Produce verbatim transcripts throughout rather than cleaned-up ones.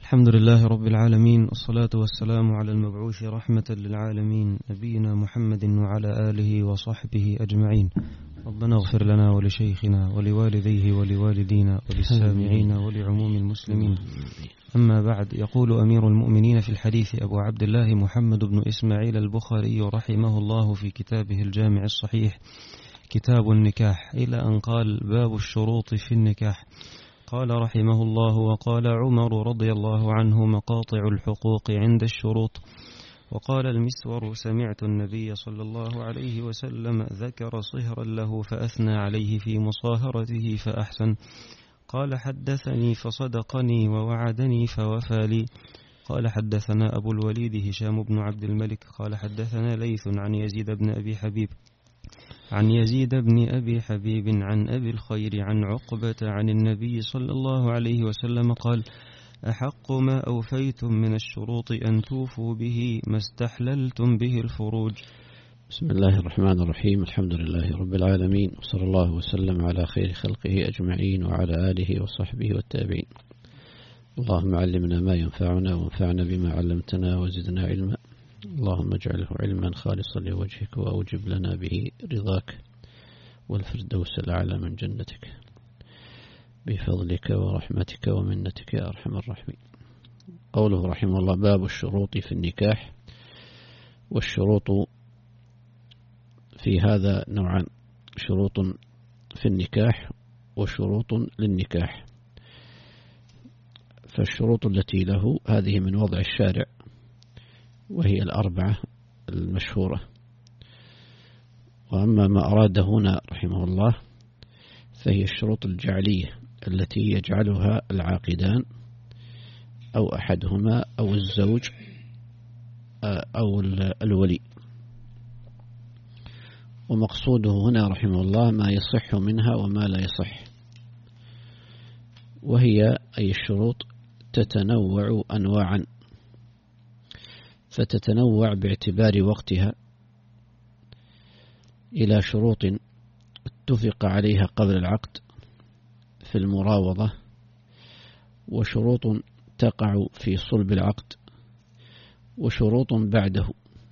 الحمد لله رب العالمين، والصلاة والسلام على المبعوث رحمة للعالمين نبينا محمد وعلى آله وصحبه أجمعين. ربنا اغفر لنا ولشيخنا ولوالديه ولوالدينا وللسامعين ولعموم المسلمين. أما بعد، يقول أمير المؤمنين في الحديث أبو عبد الله محمد بن إسماعيل البخاري رحمه الله في كتابه الجامع الصحيح كتاب النكاح، إلى أن قال: باب الشروط في النكاح. قال رحمه الله: وقال عمر رضي الله عنه: مقاطع الحقوق عند الشروط. وقال المسور: سمعت النبي صلى الله عليه وسلم ذكر صهرا له فأثنى عليه في مصاهرته فأحسن. قال: حدثني فصدقني ووعدني فوفى لي. قال: حدثنا أبو الوليد هشام بن عبد الملك قال: حدثنا ليث عن يزيد بن أبي حبيب عن يزيد بن أبي حبيب عن أبي الخير عن عقبة عن النبي صلى الله عليه وسلم قال: أحق ما أوفيتم من الشروط أن توفوا به ما استحللتم به الفروج. بسم الله الرحمن الرحيم. الحمد لله رب العالمين، وصلى الله وسلم على خير خلقه أجمعين وعلى آله وصحبه والتابعين. اللهم علمنا ما ينفعنا وانفعنا بما علمتنا وزدنا علما. اللهم اجعله علما خالصا لوجهك وأوجب لنا به رضاك والفردوس الأعلى من جنتك بفضلك ورحمتك ومنتك يا أرحم الراحمين. قوله رحمه الله: باب الشروط في النكاح. والشروط في هذا نوعان: شروط في النكاح وشروط للنكاح. فالشروط التي له هذه من وضع الشارع، وهي الأربعة المشهورة. وأما ما أراد هنا رحمه الله فهي الشروط الجعلية التي يجعلها العاقدان أو أحدهما أو الزوج أو الولي. ومقصوده هنا رحمه الله ما يصح منها وما لا يصح، وهي أي الشروط تتنوع أنواعا، فتتنوع باعتبار وقتها إلى شروط اتفق عليها قبل العقد في المراوضة، وشروط تقع في صلب العقد، وشروط بعده.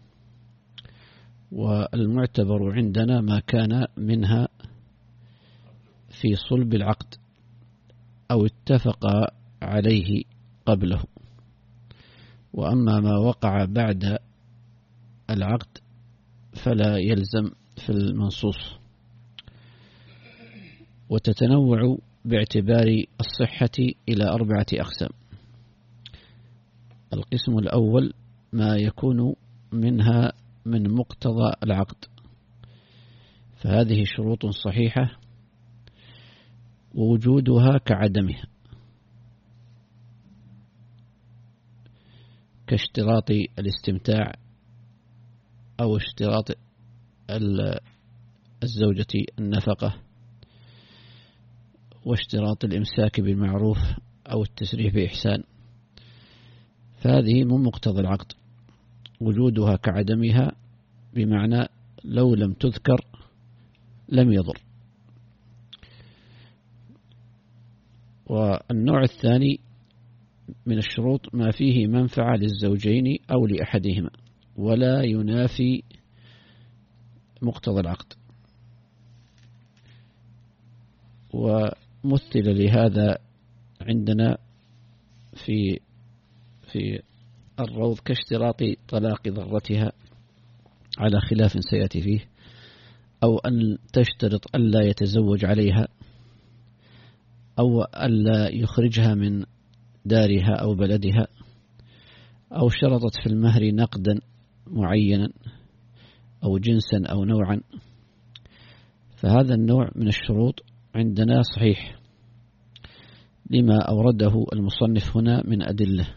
والمعتبر عندنا ما كان منها في صلب العقد أو اتفق عليه قبله. وأما ما وقع بعد العقد فلا يلزم في المنصوص. وتتنوع باعتبار الصحة إلى أربعة أقسام. القسم الأول ما يكون منها من مقتضى العقد، فهذه شروط صحيحة ووجودها كعدمها، كاشتراط الاستمتاع أو اشتراط الزوجة النفقة، واشتراط الإمساك بالمعروف أو التسريح بإحسان. فهذه من مقتضى العقد، وجودها كعدمها، بمعنى لو لم تذكر لم يضر. والنوع الثاني من الشروط ما فيه منفعة للزوجين أو لأحدهما ولا ينافي مقتضى العقد. ومثل لهذا عندنا في في الروض كاشتراط طلاق ضرتها على خلاف سيأتي فيه، أو أن تشترط ألا يتزوج عليها، أو ألا يخرجها من دارها أو بلدها، أو شرطت في المهر نقدا معينا أو جنسا أو نوعا. فهذا النوع من الشروط عندنا صحيح لما أورده المصنف هنا من أدلة.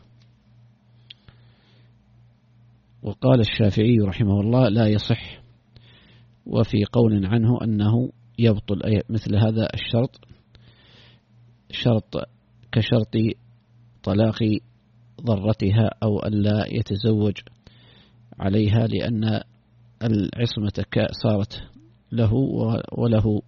وقال الشافعي رحمه الله: لا يصح. وفي قول عنه أنه يبطل مثل هذا الشرط، شرط كشرط طلاق ضرتها أو ألا يتزوج عليها، لأن العصمة صارت له وله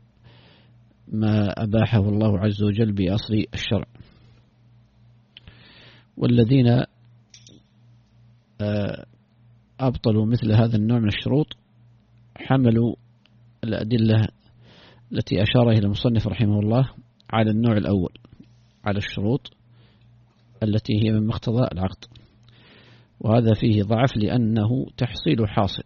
ما أباحه الله عز وجل بأصل الشرع. والذين أبطلوا مثل هذا النوع من الشروط حملوا الأدلة التي أشار إلى المصنف رحمه الله على النوع الأول، على الشروط التي هي من مقتضى العقد، وهذا فيه ضعف لأنه تحصيل حاصل،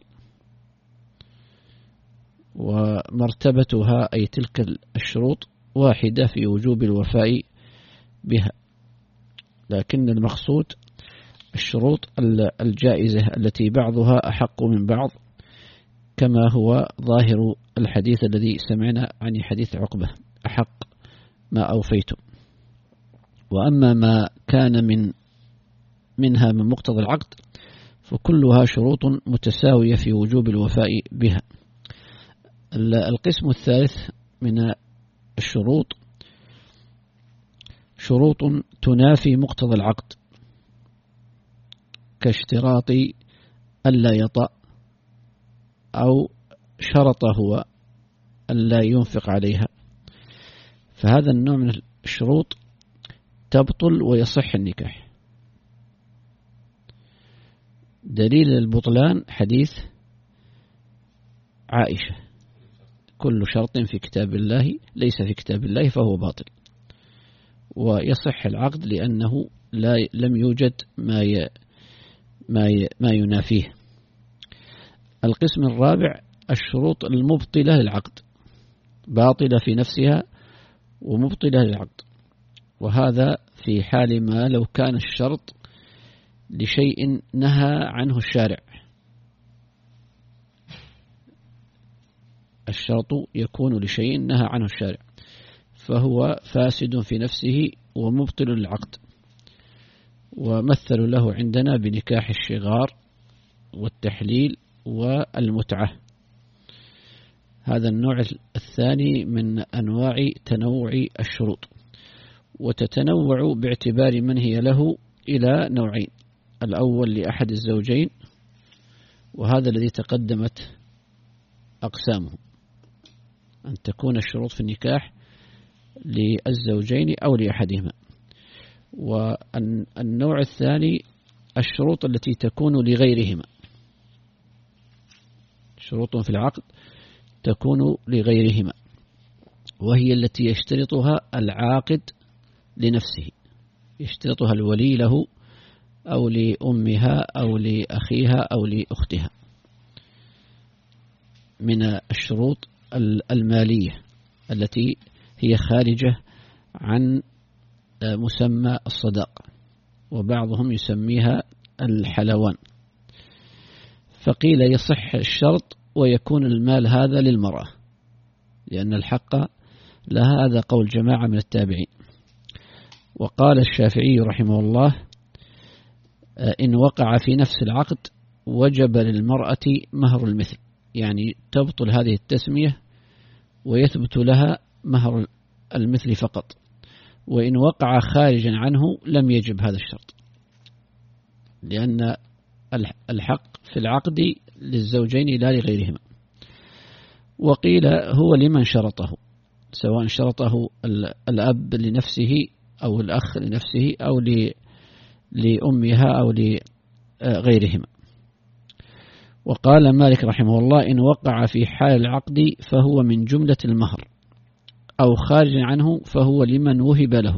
ومرتبتها أي تلك الشروط واحدة في وجوب الوفاء بها، لكن المقصود الشروط الجائزة التي بعضها أحق من بعض، كما هو ظاهر الحديث الذي سمعنا عن حديث عقبة: أحق ما أوفيتم. وأما ما كان من منها من مقتضى العقد فكلها شروط متساوية في وجوب الوفاء بها. القسم الثالث من الشروط شروط تنافي مقتضى العقد، كاشتراط ألا يطأ، أو شرط هو ألا ينفق عليها، فهذا النوع من الشروط تبطل ويصح النكاح. دليل البطلان حديث عائشة: كل شرط في كتاب الله ليس في كتاب الله فهو باطل. ويصح العقد لأنه لا لم يوجد ما ي ما ي ما ينافيه. القسم الرابع الشروط المبطلة للعقد، باطلة في نفسها ومبطلة للعقد، وهذا في حال ما لو كان الشرط لشيء نهى عنه الشارع. الشرط يكون لشيء نهى عنه الشارع فهو فاسد في نفسه ومبطل للعقد، ومثل له عندنا بنكاح الشغار والتحليل والمتعة. هذا النوع الثاني من أنواع تنوع الشروط، وتتنوع باعتبار من هي له إلى نوعين: الأول لأحد الزوجين، وهذا الذي تقدمت أقسامه، أن تكون الشروط في النكاح للزوجين أو لأحدهما. والنوع الثاني الشروط التي تكون لغيرهما، شروط في العقد تكون لغيرهما، وهي التي يشترطها العاقد لنفسه، يشترطها الولي له أو لأمها أو لأخيها أو لأختها، من الشروط المالية التي هي خارجة عن مسمى الصداق، وبعضهم يسميها الحلوان. فقيل يصح الشرط ويكون المال هذا للمرأة، لأن الحق لها، هذا قول جماعة من التابعين. وقال الشافعي رحمه الله: إن وقع في نفس العقد وجب للمرأة مهر المثل، يعني تبطل هذه التسمية ويثبت لها مهر المثل فقط. وإن وقع خارجا عنه لم يجب هذا الشرط، لأن الحق في العقد للزوجين لا لغيرهما. وقيل هو لمن شرطه، سواء شرطه الأب لنفسه أو الأخ لنفسه أو لأمها أو لغيرهما. وقال مالك رحمه الله: إن وقع في حال العقد فهو من جملة المهر، أو خارج عنه فهو لمن وهب له.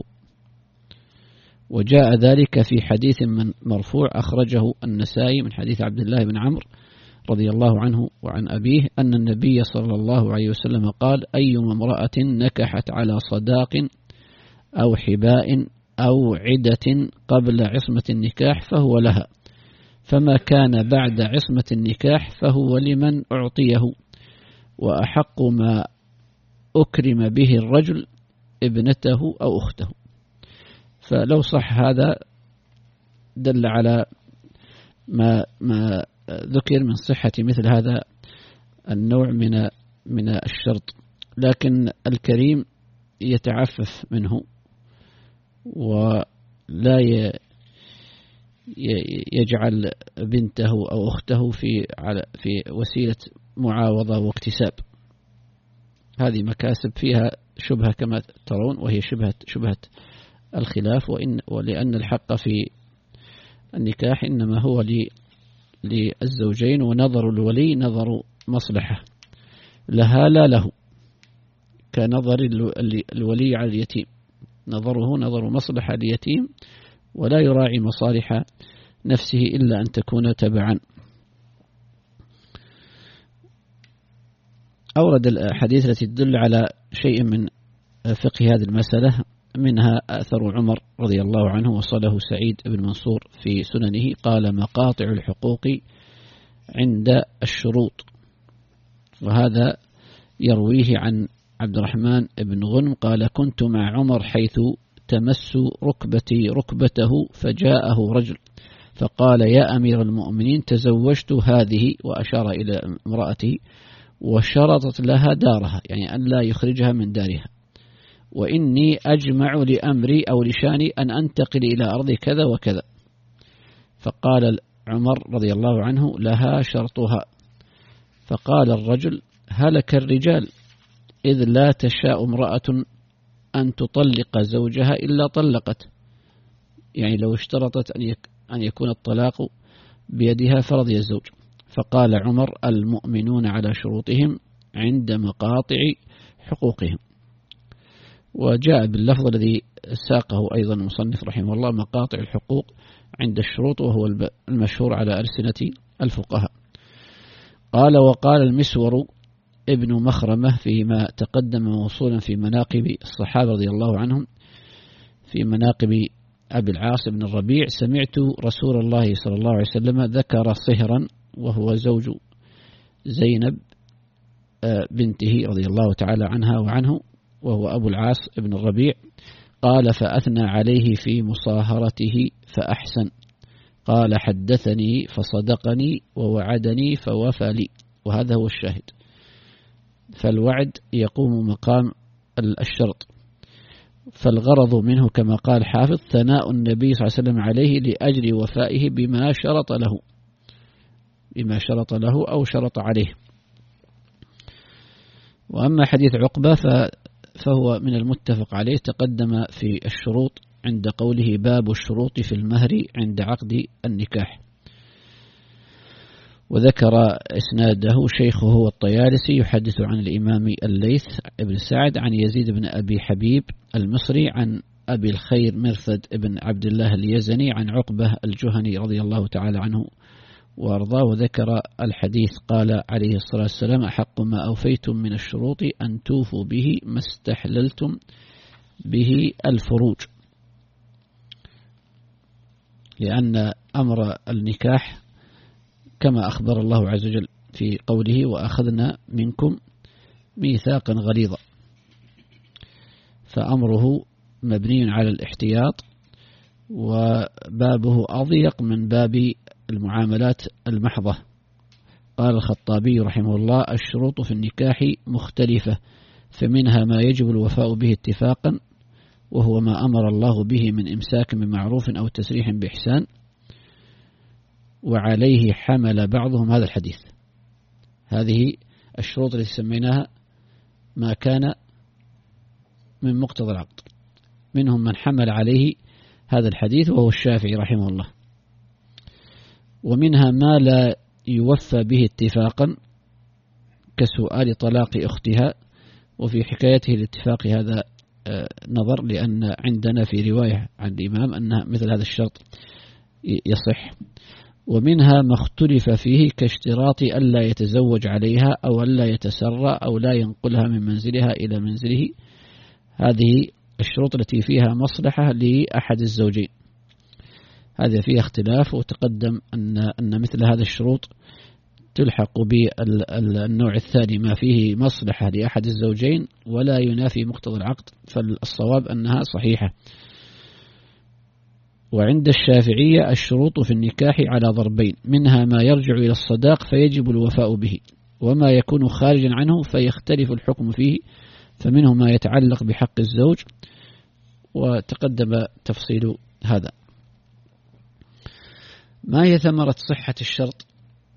وجاء ذلك في حديث من مرفوع أخرجه النسائي من حديث عبد الله بن عمرو رضي الله عنه وعن أبيه أن النبي صلى الله عليه وسلم قال: أيما امرأة نكحت على صداق أو حباء أو عدة قبل عصمة النكاح فهو لها، فما كان بعد عصمة النكاح فهو لمن أعطيه، وأحق ما أكرم به الرجل ابنته أو أخته. فلو صح هذا دل على ما ما ذكر من صحة مثل هذا النوع من من الشرط، لكن الكريم يتعفف منه ولا يجعل بنته أو أخته في في وسيلة معاوضة واكتساب. هذه مكاسب فيها شبهة كما ترون، وهي شبهة شبهة الخلاف، وإن ولأن الحق في النكاح إنما هو للزوجين، ونظر الولي نظر مصلحة لها لا له، كنظر الولي على اليتيم، نظره نظر مصلحة لليتيم ولا يراعي مصالح نفسه إلا أن تكون تبعا. أورد الحديث التي تدل على شيء من فقه هذه المسألة، منها أثر عمر رضي الله عنه وصله سعيد بن منصور في سننه، قال: مقاطع الحقوق عند الشروط. وهذا يرويه عن عبد الرحمن بن غنم قال: كنت مع عمر حيث تمس ركبتي ركبته، فجاءه رجل فقال: يا أمير المؤمنين، تزوجت هذه، وأشار إلى امرأته، وشرطت لها دارها، يعني أن لا يخرجها من دارها، وإني أجمع لأمري أو لشاني أن أنتقل إلى أرض كذا وكذا. فقال عمر رضي الله عنه: لها شرطها. فقال الرجل: هلك الرجال، إذ لا تشاء امرأة أن تطلق زوجها إلا طلقت، يعني لو اشترطت أن يكون الطلاق بيدها فرضي الزوج. فقال عمر: المؤمنون على شروطهم عند مقاطع حقوقهم. وجاء باللفظ الذي ساقه أيضا المصنف رحمه الله: مقاطع الحقوق عند الشروط، وهو المشهور على ألسنة الفقهاء. قال: وقال المسور ابن مخرمة فيما تقدم موصولا في مناقب الصحابة رضي الله عنهم، في مناقب أبي العاص بن الربيع: سمعت رسول الله صلى الله عليه وسلم ذكر صهرا، وهو زوج زينب بنته رضي الله تعالى عنها وعنه، وهو أبو العاص بن الربيع، قال: فأثنى عليه في مصاهرته فأحسن، قال: حدثني فصدقني، ووعدني فوفى لي. وهذا هو الشاهد، فالوعد يقوم مقام الشرط. فالغرض منه كما قال حافظ: ثناء النبي صلى الله عليه وسلم عليه لأجل وفائه بما شرط له، بما شرط له أو شرط عليه. وأما حديث عقبة فهو من المتفق عليه، تقدم في الشروط عند قوله: باب الشروط في المهر عند عقد النكاح. وذكر إسناده شيخه الطيالسي يحدث عن الإمام الليث بن سعد عن يزيد بن أبي حبيب المصري عن أبي الخير مرثد بن عبد الله اليزني عن عقبة الجهني رضي الله تعالى عنه وأرضاه. وذكر الحديث قال عليه الصلاة والسلام: أحق ما أوفيتم من الشروط أن توفوا به ما استحللتم به الفروج، لأن أمر النكاح كما أخبر الله عز وجل في قوله: وأخذنا منكم ميثاقا غليظا، فأمره مبني على الاحتياط، وبابه أضيق من باب المعاملات المحضة. قال الخطابي رحمه الله: الشروط في النكاح مختلفة، فمنها ما يجب الوفاء به اتفاقا، وهو ما أمر الله به من إمساك بمعروف أو تسريح بإحسان، وعليه حمل بعضهم هذا الحديث. هذه الشروط التي سميناها ما كان من مقتضى العقد، منهم من حمل عليه هذا الحديث وهو الشافعي رحمه الله. ومنها ما لا يوفى به اتفاقا، كسؤال طلاق أختها، وفي حكايته الاتفاق هذا نظر، لأن عندنا في رواية عن الإمام أن مثل هذا الشرط يصح. ومنها ما اختلف فيه، كاشتراط ألا يتزوج عليها أو ألا يتسرى أو لا ينقلها من منزلها إلى منزله. هذه الشروط التي فيها مصلحة لأحد الزوجين، هذا فيها اختلاف. وتقدم أن أن مثل هذا الشروط تلحق بالنوع الثاني ما فيه مصلحة لأحد الزوجين ولا ينافي مقتضى العقد، فالصواب أنها صحيحة. وعند الشافعية الشروط في النكاح على ضربين: منها ما يرجع إلى الصداق فيجب الوفاء به، وما يكون خارجا عنه فيختلف الحكم فيه، فمنه ما يتعلق بحق الزوج، وتقدم تفصيل هذا. ما هي ثمرة صحة الشرط؟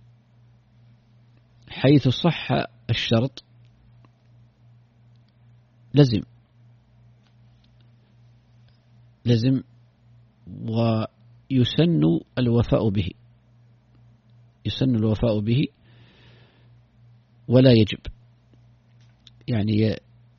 حيث صح الشرط لزم لزم يسن الوفاء به، يسن الوفاء به ولا يجب، يعني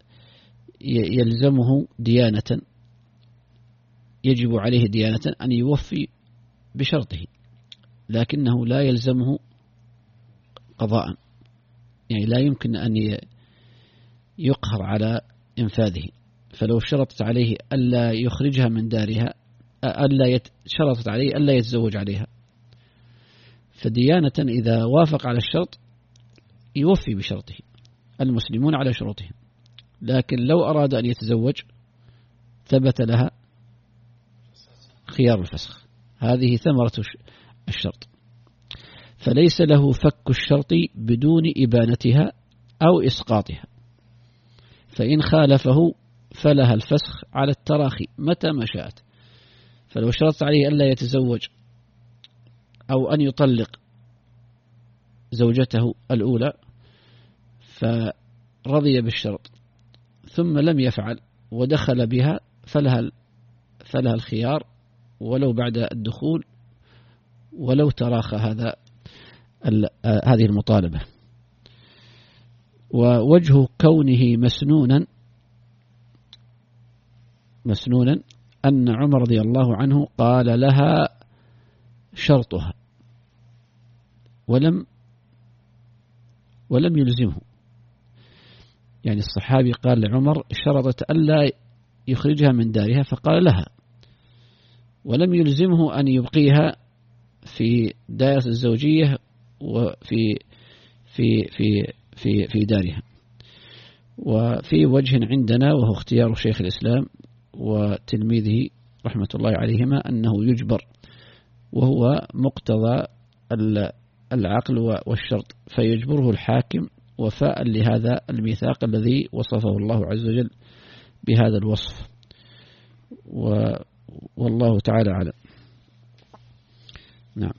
يلزمه ديانة، يجب عليه ديانة أن يوفي بشرطه، لكنه لا يلزمه قضاء، يعني لا يمكن أن يقهر على إنفاذه. فلو شرطت عليه ألا يخرجها من دارها، ألا يت... شرطت عليه ألا يتزوج عليها، فديانة إذا وافق على الشرط يوفي بشرطه، المسلمون على شروطهم. لكن لو أراد أن يتزوج ثبت لها خيار الفسخ، هذه ثمرة الشرط، فليس له فك الشرط بدون إبانتها أو إسقاطها، فإن خالفه فلها الفسخ على التراخي متى ما شاءت. فلو شرطت عليه ألا يتزوج أو أن يطلق زوجته الأولى فرضي بالشرط ثم لم يفعل ودخل بها فلها فلها الخيار ولو بعد الدخول ولو تراخى هذا هذه المطالبة. ووجه كونه مسنونا مسنونا أن عمر رضي الله عنه قال لها شرطها ولم ولم يلزمه، يعني الصحابي قال لعمر شرطت ألا يخرجها من دارها فقال لها، ولم يلزمه أن يبقيها في دائرة الزوجية وفي في في في في دارها. وفي وجه عندنا وهو اختيار شيخ الإسلام وتلميذه رحمة الله عليهما أنه يجبر، وهو مقتضى العقل والشرط، فيجبره الحاكم وفاء لهذا الميثاق الذي وصفه الله عز وجل بهذا الوصف، والله تعالى أعلم. نعم.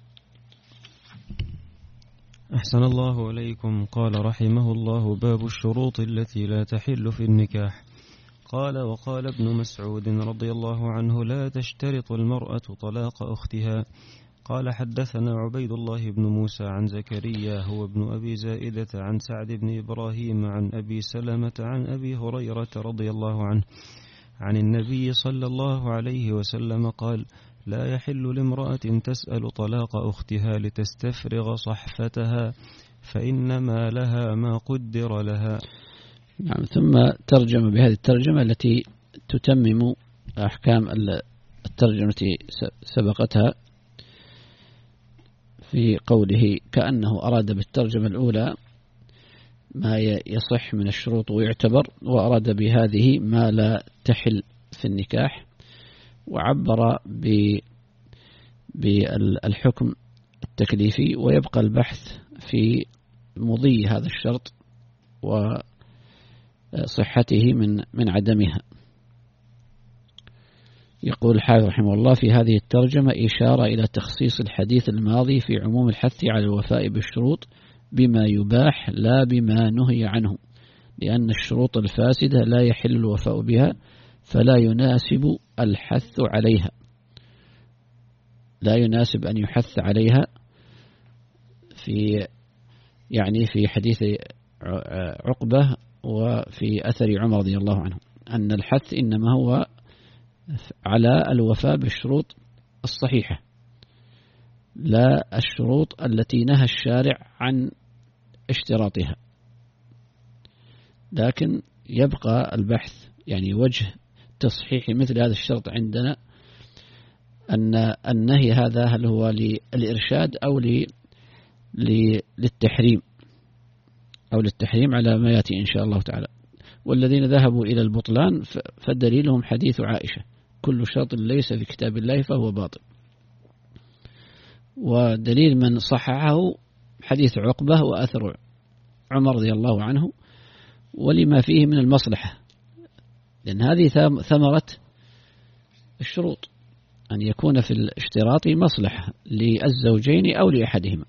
أحسن الله إليكم. قال رحمه الله: باب الشروط التي لا تحل في النكاح. قال: وقال ابن مسعود رضي الله عنه: لا تشترط المرأة طلاق أختها. قال: حدثنا عبيد الله بن موسى عن زكريا هو ابن أبي زائدة عن سعد بن إبراهيم عن أبي سلمة عن أبي هريرة رضي الله عنه عن النبي صلى الله عليه وسلم قال: لا يحل لامرأة تسأل طلاق أختها لتستفرغ صحفتها، فإنما لها ما قدر لها. نعم. ثم ترجم بهذه الترجمة التي تتمم أحكام الترجمة التي سبقتها في قوله كأنه أراد بالترجمة الأولى ما يصح من الشروط ويعتبر، وأراد بهذه ما لا تحل في النكاح، وعبر بالحكم التكليفي، ويبقى البحث في مضي هذا الشرط وصحته من من عدمها. يقول الحافظ رحمه الله: في هذه الترجمة إشارة إلى تخصيص الحديث الماضي في عموم الحث على الوفاء بالشروط بما يباح لا بما نهي عنه، لأن الشروط الفاسدة لا يحل الوفاء بها، فلا يناسب الحث عليها، لا يناسب أن يحث عليها في يعني في حديث عقبة وفي أثر عمر رضي الله عنه أن الحث إنما هو على الوفاء بالشروط الصحيحة، لا الشروط التي نهى الشارع عن اشتراطها. لكن يبقى البحث، يعني وجه تصحيح مثل هذا الشرط عندنا أن النهي هذا هل هو للإرشاد أو للتحريم أو للتحريم على ما يأتي إن شاء الله تعالى. والذين ذهبوا إلى البطلان فدليلهم حديث عائشة: كل شرط ليس في كتاب الله فهو باطل. ودليل من صححه حديث عقبة وأثر عمر رضي الله عنه، ولما فيه من المصلحة، لأن هذه ثمرة الشروط أن يكون في الاشتراط مصلحة للزوجين أو لأحدهما،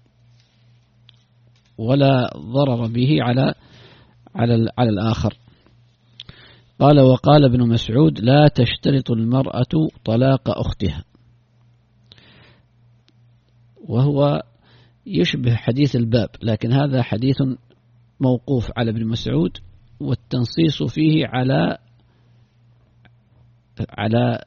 ولا ضرر به على على على الآخر. قال: وقال ابن مسعود: لا تشترط المرأة طلاق أختها. وهو يشبه حديث الباب، لكن هذا حديث موقوف على ابن مسعود، والتنصيص فيه على على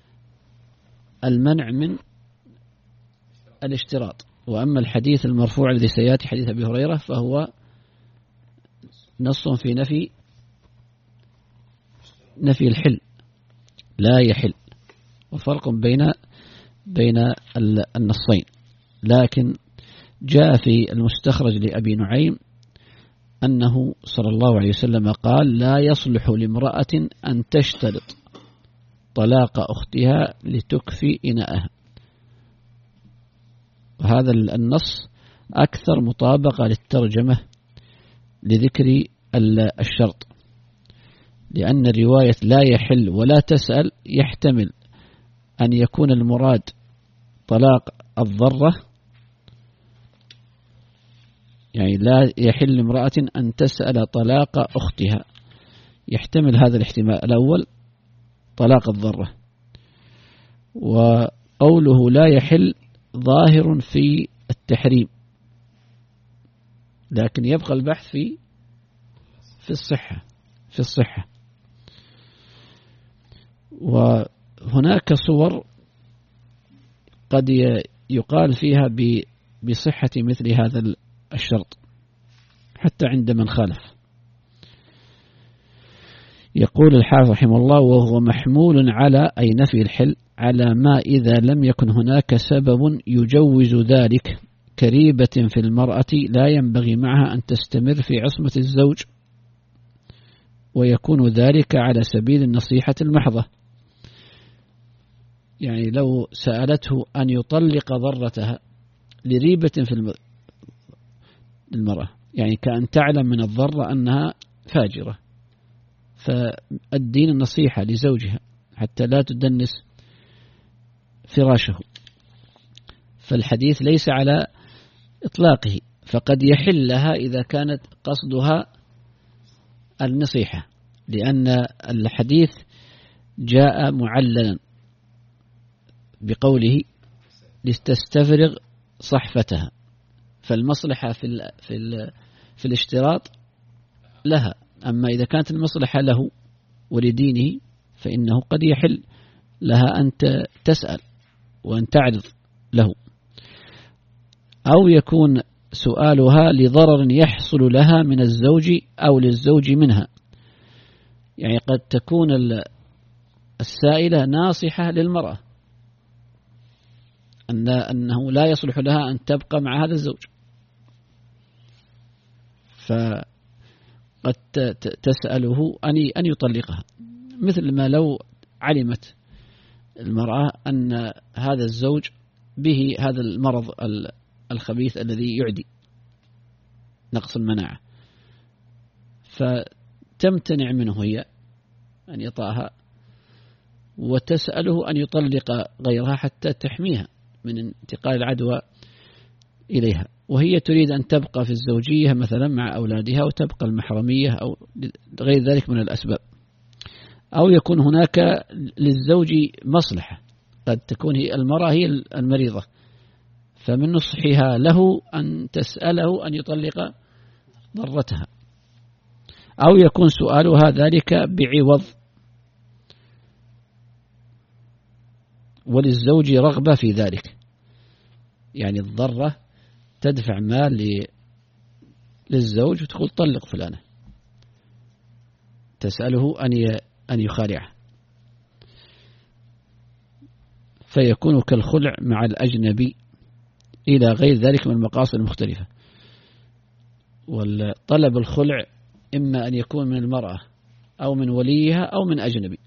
المنع من الاشتراط. وأما الحديث المرفوع الذي سيأتي حديث أبي هريرة فهو نص في نفي نفي الحل، لا يحل، وفرق بين بين النصين. لكن جاء في المستخرج لأبي نعيم أنه صلى الله عليه وسلم قال: لا يصلح لامرأة أن تشترط طلاق أختها لتكفي إناءها. وهذا النص أكثر مطابقة للترجمة لذكر الشرط، لأن الرواية لا يحل ولا تسأل يحتمل أن يكون المراد طلاق الضرة، يعني لا يحل امرأة أن تسأل طلاق أختها، يحتمل هذا الاحتمال الأول طلاق الضرة. وقوله لا يحل ظاهر في التحريم، لكن يبقى البحث في في الصحة في الصحة وهناك صور قد يقال فيها بصحة مثل هذا الشرط حتى عند من خالف. يقول الحافظ رحمه الله: وهو محمول على أي نفي الحل على ما إذا لم يكن هناك سبب يجوز ذلك كريبة في المرأة لا ينبغي معها أن تستمر في عصمة الزوج، ويكون ذلك على سبيل النصيحة المحضة. يعني لو سألته أن يطلق ضرتها لريبة في المرأة، يعني كأن تعلم من الضرة أنها فاجرة، فالدين النصيحة لزوجها حتى لا تدنس فراشه، فالحديث ليس على إطلاقه، فقد يحل لها إذا كانت قصدها النصيحة، لأن الحديث جاء معللا بقوله لتستفرغ صحفتها، فالمصلحة في ال في ال في الاشتراط لها، أما إذا كانت المصلحة له ولدينه فإنه قد يحل لها أن تسأل وأن تعرض له، أو يكون سؤالها لضرر يحصل لها من الزوج أو للزوج منها. يعني قد تكون السائلة ناصحة للمرأة أن أنه لا يصلح لها أن تبقى مع هذا الزوج، فقد تسأله أن يطلقها، مثل ما لو علمت المرأة أن هذا الزوج به هذا المرض الخبيث الذي يعدي نقص المناعة، فتمتنع منه هي أن يطاها وتسأله أن يطلق غيرها حتى تحميها من انتقال العدوى إليها، وهي تريد أن تبقى في الزوجية مثلا مع أولادها وتبقى المحرمية أو غير ذلك من الأسباب. أو يكون هناك للزوج مصلحة، قد تكون هي المرأة هي المريضة، فمن نصحها له أن تسأله أن يطلق ضرتها، أو يكون سؤالها ذلك بعوض وللزوج رغبة في ذلك، يعني الضرة تدفع مال للزوج وتقول طلق فلانة، تسأله أن أن يخالعه، فيكون كالخلع مع الأجنبي إلى غير ذلك من المقاصد المختلفة. والطلب الخلع إما أن يكون من المرأة أو من وليها أو من أجنبي،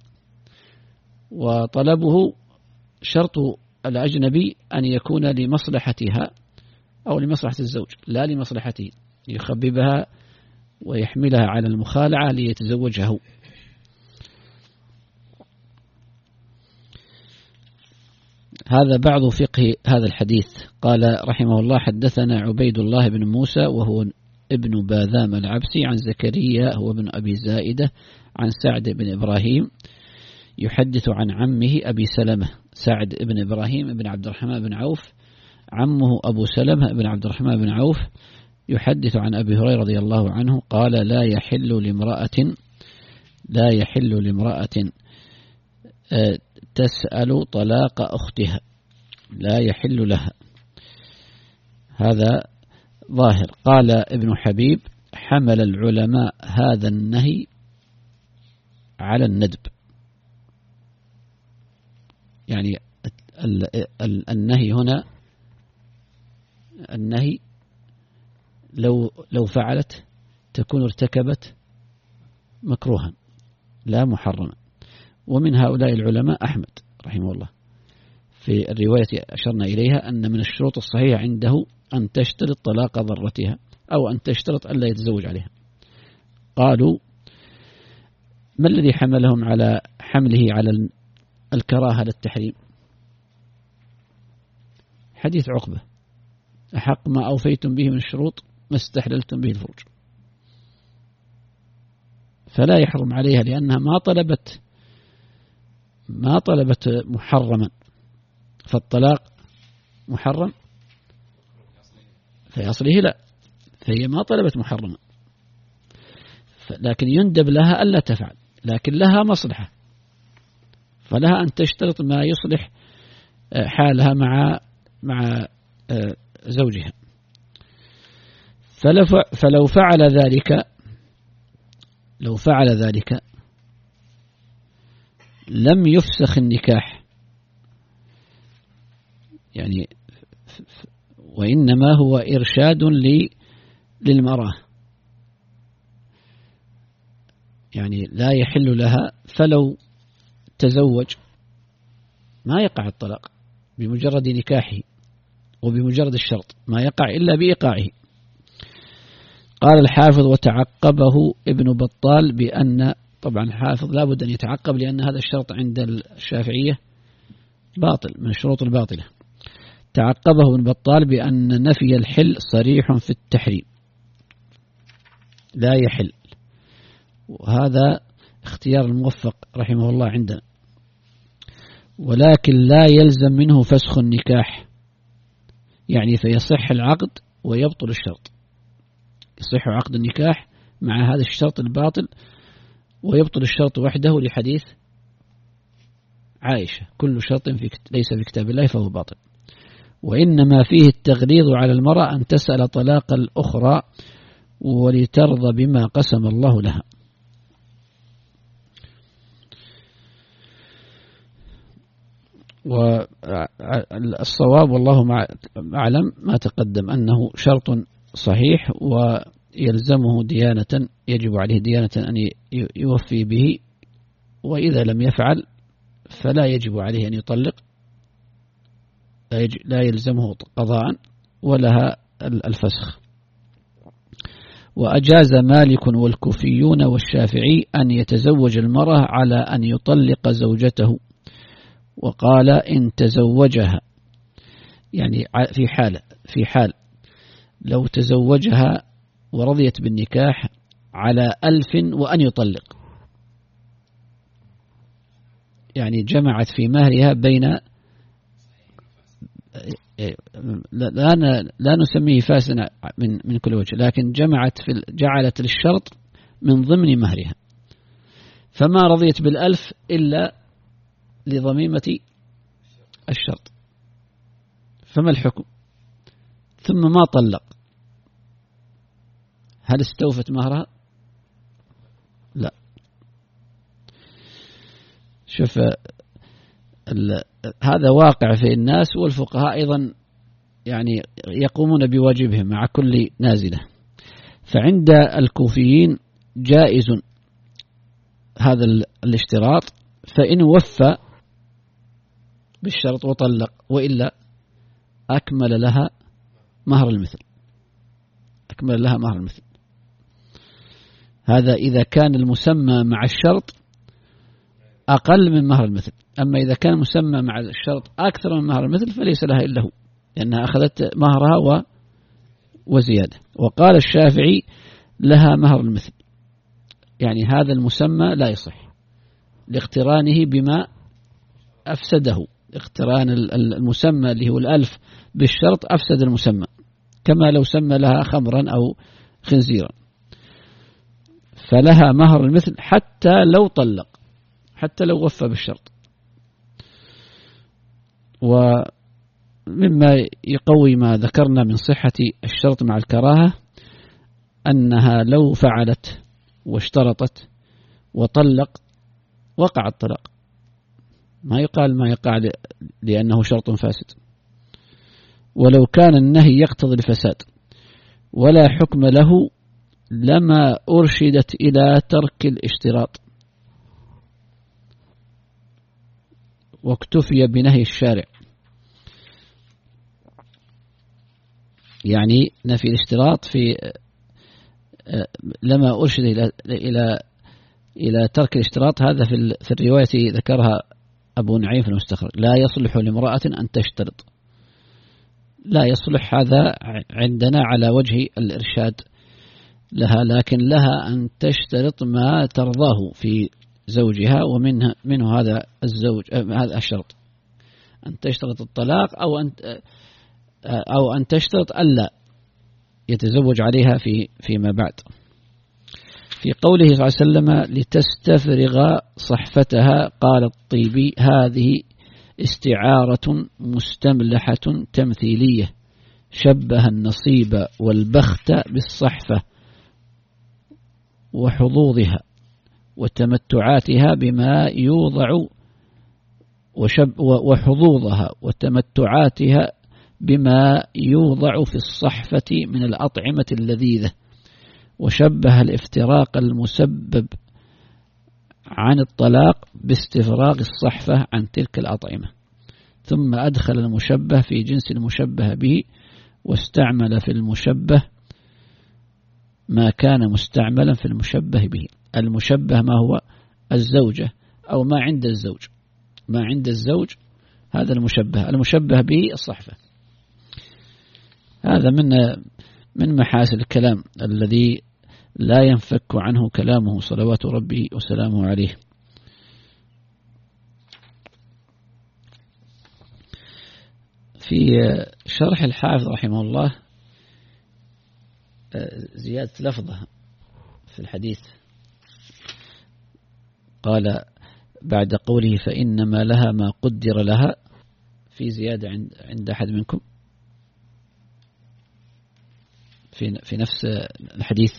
وطلبه شرط الأجنبي أن يكون لمصلحتها أو لمصلحة الزوج لا لمصلحته، يخببها ويحملها على المخالعة ليتزوجها هو. هذا بعض فقه هذا الحديث. قال رحمه الله: حدثنا عبيد الله بن موسى وهو ابن باذام العبسي عن زكريا هو ابن أبي زائدة عن سعد بن إبراهيم يحدث عن عمه أبي سلمة سعد بن إبراهيم بن عبد الرحمن بن عوف عمه أبو سلمة بن عبد الرحمن بن عوف يحدث عن أبي هريرة رضي الله عنه قال لا يحل لامرأة لا يحل لامرأة تسأل طلاق أختها، لا يحل لها. هذا ظاهر. قال ابن حبيب حمل العلماء هذا النهي على الندب، يعني النهي هنا النهي لو لو فعلت تكون ارتكبت مكروها لا محرما. ومن هؤلاء العلماء أحمد رحمه الله، في الرواية أشرنا إليها أن من الشروط الصحيحة عنده أن تشترط طلاق ضرتها أو أن تشترط ألا يتزوج عليها. قالوا ما الذي حملهم على حمله على الكراهة للتحريم؟ حديث عقبة أحق ما أوفيتم به من الشروط ما استحللتم به الفرج، فلا يحرم عليها لأنها ما طلبت ما طلبت محرما، فالطلاق محرم في أصله لا، فهي ما طلبت محرما، لكن يندب لها ألا تفعل، لكن لها مصلحة فلها أن تشترط ما يصلح حالها مع مع زوجها. فلو فعل ذلك لو فعل ذلك لم يفسخ النكاح، يعني وإنما هو إرشاد للمرأة، يعني لا يحل لها. فلو تزوج ما يقع الطلاق بمجرد نكاحه وبمجرد الشرط، ما يقع إلا بإيقاعه. قال الحافظ وتعقبه ابن بطال بأن، طبعا الحافظ لا بد أن يتعقب لأن هذا الشرط عند الشافعية باطل من الشروط الباطلة. تعقبه ابن بطال بأن نفي الحل صريح في التحريم لا يحل، وهذا اختيار الموفق رحمه الله عندنا. ولكن لا يلزم منه فسخ النكاح، يعني فيصح العقد ويبطل الشرط، يصح عقد النكاح مع هذا الشرط الباطل ويبطل الشرط وحده، لحديث عائشة كل شرط في ليس في كتاب الله فهو باطل. وإنما فيه التغليظ على المرأة أن تسأل طلاق الأخرى ولترضى بما قسم الله لها. والصواب والله أعلم ما تقدم أنه شرط صحيح ويلزمه ديانة، يجب عليه ديانة أن يوفي به، وإذا لم يفعل فلا يجب عليه أن يطلق، لا يلزمه قضاء ولها الفسخ. وأجاز مالك والكوفيون والشافعي أن يتزوج المرأة على أن يطلق زوجته، وقال إن تزوجها، يعني في حال في حال لو تزوجها ورضيت بالنكاح على ألف وأن يطلق، يعني جمعت في مهرها بين لا لا نسميه فاسنا من من كل وجه، لكن جمعت في جعلت للشرط من ضمن مهرها، فما رضيت بالألف إلا لضميمة الشرط، فما الحكم؟ ثم ما طلق، هل استوفت مهرها؟ لا. شوف هذا واقع في الناس، والفقهاء أيضا يعني يقومون بواجبهم مع كل نازلة. فعند الكوفيين جائز هذا الاشتراط، فإن وفى بالشرط وطلق وإلا أكمل لها مهر المثل، أكمل لها مهر المثل. هذا إذا كان المسمى مع الشرط أقل من مهر المثل، أما إذا كان مسمى مع الشرط أكثر من مهر المثل فليس لها إلا هو، لأنها أخذت مهرها و وزيادة. وقال الشافعي لها مهر المثل، يعني هذا المسمى لا يصح لاقترانه بما أفسده اقتران المسمى اللي هو الألف بالشرط أفسد المسمى، كما لو سمى لها خمرا أو خنزيرا. فلها مهر المثل حتى لو طلق، حتى لو وفى بالشرط. ومما يقوي ما ذكرنا من صحة الشرط مع الكراهة أنها لو فعلت واشترطت وطلق وقع الطلاق، ما يقال ما يقع لأنه شرط فاسد. ولو كان النهي يقتضي الفساد ولا حكم له لما أرشدت إلى ترك الاشتراط، واكتفي بنهي الشارع. يعني نفي الاشتراط في لما أرشد إلى إلى إلى ترك الاشتراط، هذا في في الرواية ذكرها أبو نعيم في المستخرج: لا يصلح لامرأة أن تشترط. لا يصلح هذا عندنا على وجه الإرشاد لها، لكن لها أن تشترط ما ترضاه في زوجها، ومنه منه هذا الزوج هذا الشرط، أن تشترط الطلاق أو أن أو أن تشترط ألا يتزوج عليها في فيما بعد. في قوله صلى الله عليه وسلم: لتستفرغ صحفتها، قال الطيبي: هذه استعارة مستملحة تمثيلية، شبه النصيب والبخت بالصحفة وحظوظها وتمتعاتها بما يوضع وشب وحظوظها وتمتعاتها بما يوضع في الصحفة من الأطعمة اللذيذة، وشبه الافتراق المسبب عن الطلاق باستفراغ الصحفة عن تلك الأطعمة. ثم أدخل المشبه في جنس المشبه به، واستعمل في المشبه ما كان مستعملا في المشبه به. المشبه ما هو؟ الزوجة أو ما عند الزوج، ما عند الزوج هذا المشبه، المشبه به الصحفة. هذا من من محاسن الكلام الذي لا ينفك عنه كلامه صلوات ربي وسلامه عليه. في شرح الحافظ رحمه الله زيادة لفظة في الحديث، قال بعد قوله: فإنما لها ما قدر لها، في زيادة عند عند أحد منكم في في نفس الحديث؟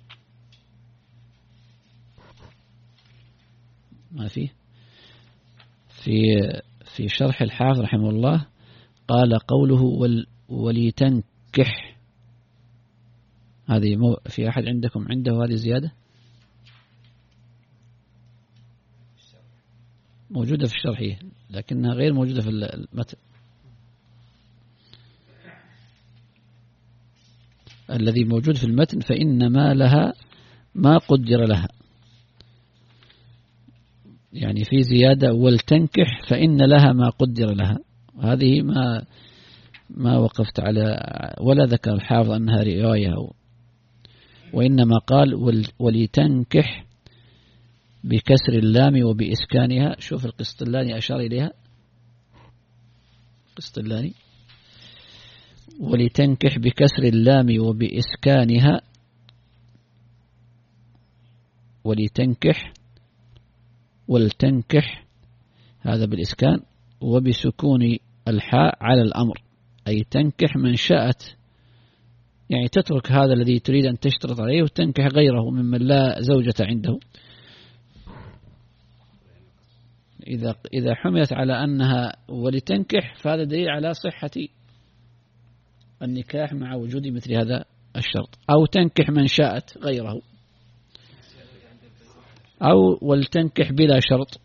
ما في في في شرح الحافظ رحمه الله قال قوله ول ولتنكح، هذه مو في أحد عندكم عنده هذه زيادة؟ موجودة في الشرحية لكنها غير موجودة في المتن. الذي موجود في المتن: فإنما لها ما قدر لها، يعني في زيادة: ولتنكح فإن لها ما قدر لها. هذه ما ما وقفت على ولا ذكر الحافظ أنها رواية، وإنما قال ولتنكح بكسر اللام وبإسكانها. شوف القسطلاني أشار إليها، قسطلاني: ولتنكح بكسر اللام وبإسكانها، ولتنكح ولتنكح هذا بالإسكان، وبسكون الحاء على الأمر، أي تنكح من شاءت، يعني تترك هذا الذي تريد أن تشترط عليه وتنكح غيره ممن لا زوجة عنده. إذا إذا حملت على أنها ولتنكح فهذا دليل على صحة النكاح مع وجود مثل هذا الشرط. أو تنكح من شاءت غيره، أو ولتنكح بلا شرط،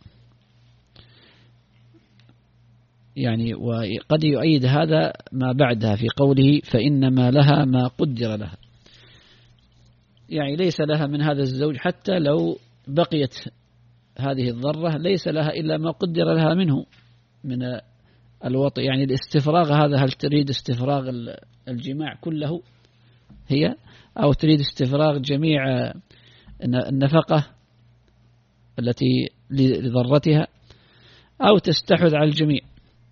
يعني. وقد يؤيد هذا ما بعدها في قوله: فإنما لها ما قدر لها، يعني ليس لها من هذا الزوج حتى لو بقيت هذه الضرة ليس لها إلا ما قدر لها منه من الوطء، يعني الاستفراغ هذا. هل تريد استفراغ الجماع كله هي، أو تريد استفراغ جميع النفقة التي لضرتها، أو تستحوذ على الجميع؟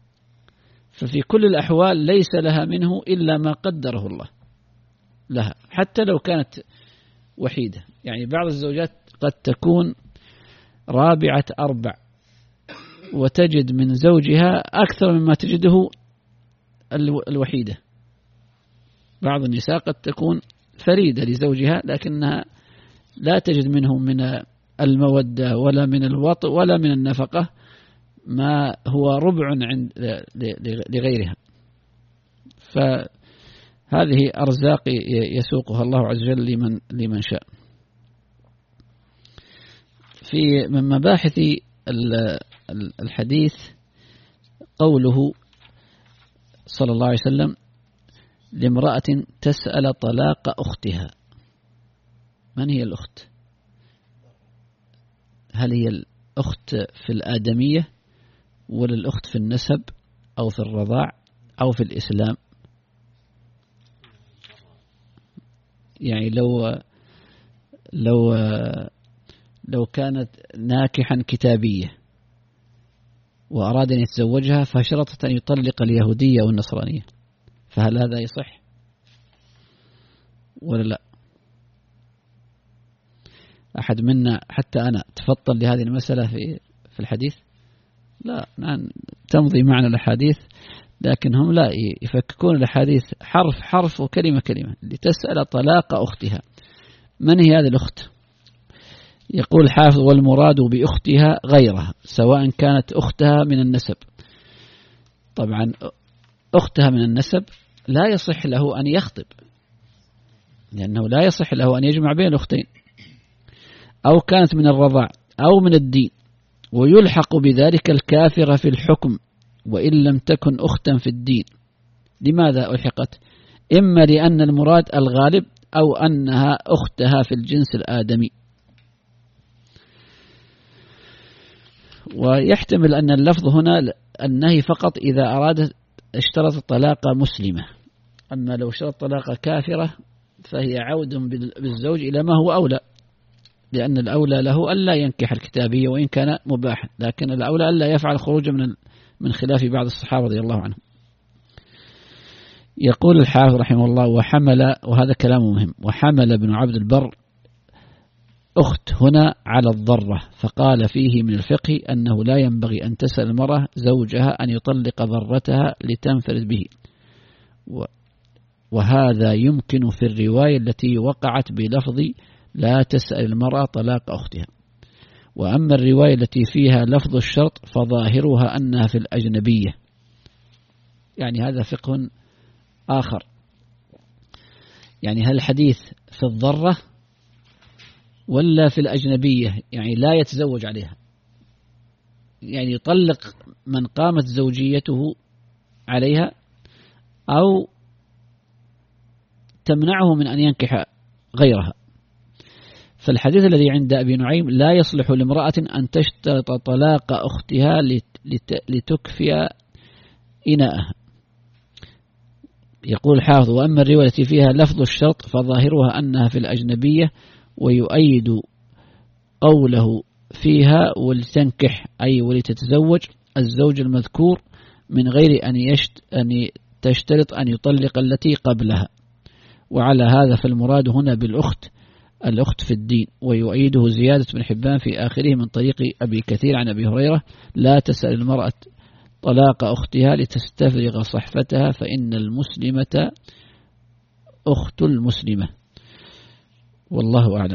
ففي كل الأحوال ليس لها منه إلا ما قدره الله لها، حتى لو كانت وحيدة. يعني بعض الزوجات قد تكون رابعة أربع وتجد من زوجها أكثر مما تجده الوحيدة. بعض النساء قد تكون فريدة لزوجها لكنها لا تجد منه من المودة ولا من الوطء ولا من النفقة ما هو ربع عند لغيرها. فهذه أرزاق يسوقها الله عز وجل لمن, لمن شاء. في من مباحث الحديث قوله صلى الله عليه وسلم لامرأة تسأل طلاق أختها. من هي الأخت؟ هل هي الأخت في الآدمية ولا الأخت في النسب أو في الرضاع أو في الإسلام؟ يعني لو لو لو كانت ناكحا كتابية وأراد أن يتزوجها فشرطت أن يطلق اليهودية والنصرانية، فهل هذا يصح ولا لا؟ أحد منا حتى أنا تفضل لهذه المسألة في في الحديث؟ لا، نعم تمضي معنا الأحاديث، لكن هم لا يفككون الأحاديث حرف حرف وكلمة كلمة. لتسأل طلاق أختها، من هي هذه الأخت؟ يقول الحافظ والمراد بأختها غيرها سواء كانت أختها من النسب. طبعا أختها من النسب لا يصح له أن يخطب، لأنه لا يصح له أن يجمع بين الأختين، أو كانت من الرضاع أو من الدين، ويلحق بذلك الكافر في الحكم وإن لم تكن أختا في الدين. لماذا ألحقت؟ إما لأن المراد الغالب أو أنها أختها في الجنس الآدمي. ويحتمل أن اللفظ هنا النهي فقط إذا أراد اشترط طلاق مسلمة، أما لو اشترط طلاق كافرة فهي عود بالزوج إلى ما هو أولى، لأن الأولى له ألا ينكح الكتابية وإن كان مباحا، لكن الأولى ألا يفعل خروجا من من خلاف بعض الصحابة رضي الله عنهم. يقول الحافظ رحمه الله وحمل، وهذا كلام مهم، وحمل ابن عبد البر أخت هنا على الضرة، فقال فيه من الفقه أنه لا ينبغي أن تسأل المرأة زوجها أن يطلق ضرتها لتنفرد به، وهذا يمكن في الرواية التي وقعت بلفظ لا تسأل المرأة طلاق أختها. وأما الرواية التي فيها لفظ الشرط فظاهرها أنها في الأجنبية، يعني هذا فقه آخر. يعني هل الحديث في الضرة ولا في الأجنبية؟ يعني لا يتزوج عليها، يعني يطلق من قامت زوجيته عليها أو تمنعه من أن ينكح غيرها. فالحديث الذي عند أبي نعيم لا يصلح لامرأة أن تشترط طلاق أختها لتكفي إناءها. يقول الحافظ وأما الرواية التي فيها لفظ الشرط فظاهرها أنها في الأجنبية، ويؤيد قوله فيها ولتنكح أي ولتتزوج الزوج المذكور من غير أن, يشت أن تشترط أن يطلق التي قبلها. وعلى هذا فالمراد هنا بالأخت الأخت في الدين. ويؤيده زيادة بن حبان في آخره من طريق أبي كثير عن أبي هريرة لا تسأل المرأة طلاق أختها لتستفرغ صحفتها فإن المسلمة أخت المسلمة. والله أعلم.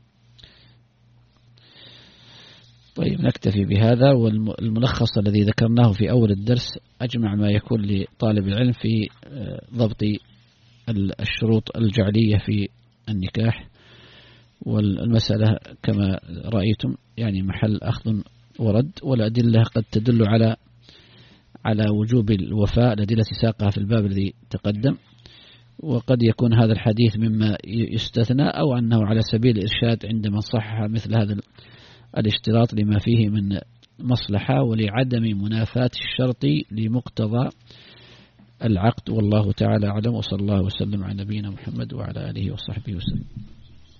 طيب نكتفي بهذا. والملخص الذي ذكرناه في أول الدرس أجمع ما يكون لطالب العلم في ضبط الشروط الجعلية في النكاح. والمسألة كما رأيتم يعني محل أخذ ورد، والأدلة قد تدل على على وجوب الوفاء، الأدلة ساقها في الباب الذي تقدم. وقد يكون هذا الحديث مما يستثنى أو أنه على سبيل الإرشاد عندما صحح مثل هذا الاشتراط لما فيه من مصلحة ولعدم منافاة الشرط لمقتضى العقد. والله تعالى أعلم، وصلى الله وسلم على نبينا محمد وعلى آله وصحبه وسلم.